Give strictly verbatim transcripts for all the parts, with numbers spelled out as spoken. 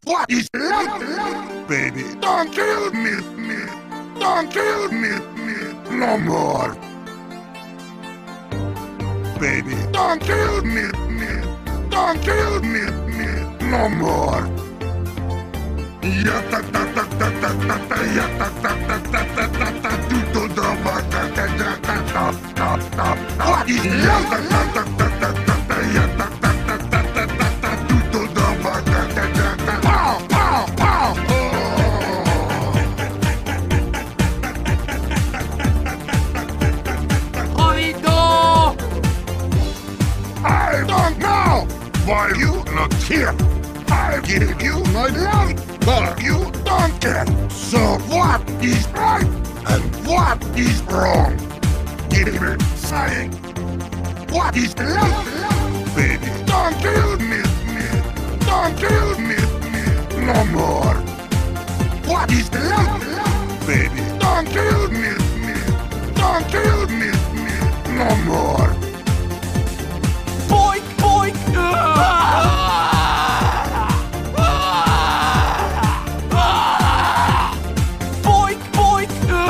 What is love? Baby, don't kill me, me. Don't kill me, me. No more. Baby, don't kill me, me. Don't kill me, me. No more. Ya ta ta ta ta ta ta ta ya ta ta ta ta ta ta ta tu to the ba ta ta ta ta ta ta ta. What is love? Ta ta ta ta ta ta ta ya ta ta ta ta ta ta ta tu to the ba ta ta ta ta. Pow pow pow. Jodido! I don't know why you not here. I give you my love, but you don't care. So what is right and what is wrong? Give me saying. What is love? Baby, don't kill me, me. Don't kill me, me. No more. What is love? Baby, don't kill me, me. Don't kill me, me. No more. Boink, boink! Boink, boink!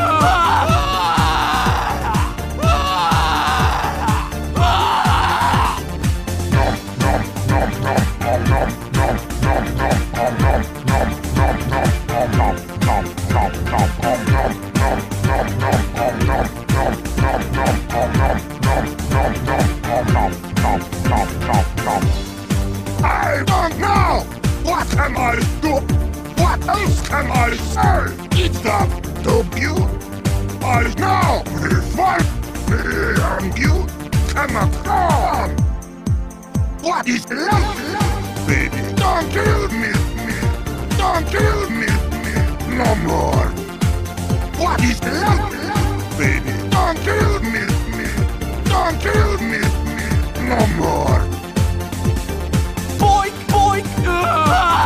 I don't know! What can I do? What else can I say? It's up to you. I know this one, me and you cannot come. What is love? Baby, don't kill me, me. Don't kill me, me. No more. What is love? Baby, don't kill me, me. Don't kill me, me. No more. Boink, boink!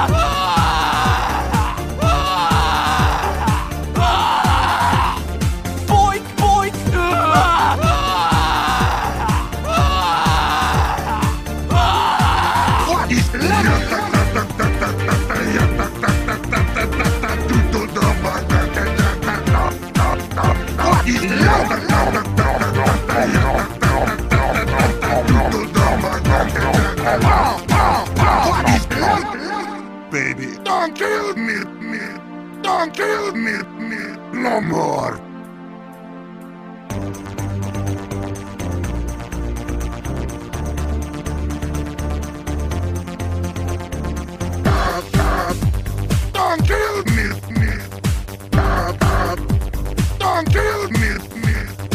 Boink, boink! What is What is love? Baby, don't kill me, me. Don't kill me, me. No more. Don't kill me, me. Don't kill me, me.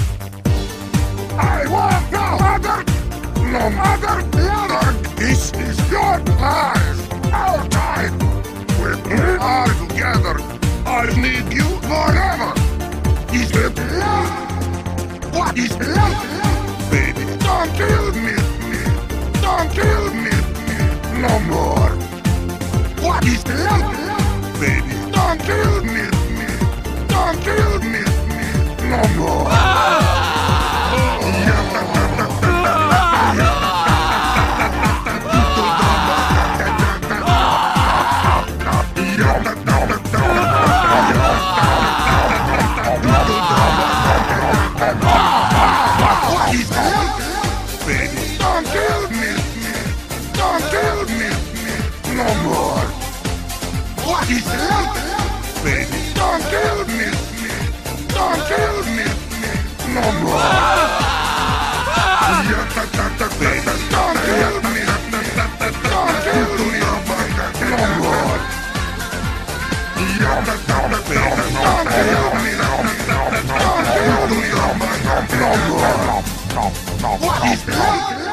I want no other, no other lover. This is your life, our time. When we are together, I need you forever. Is it love? What is love? Baby, don't kill me, me. Don't kill me, me. No more. What is love? Baby, don't kill me, me. Don't kill me, me. No more. What is love? Baby, don't kill me, me. Don't kill me, me. No more. What is love? Baby, don't kill me, me. Don't kill me, me. No more. Baby, don't kill me, me. Don't kill me, no more. Baby, don't kill me, don't kill me, no more. What is love?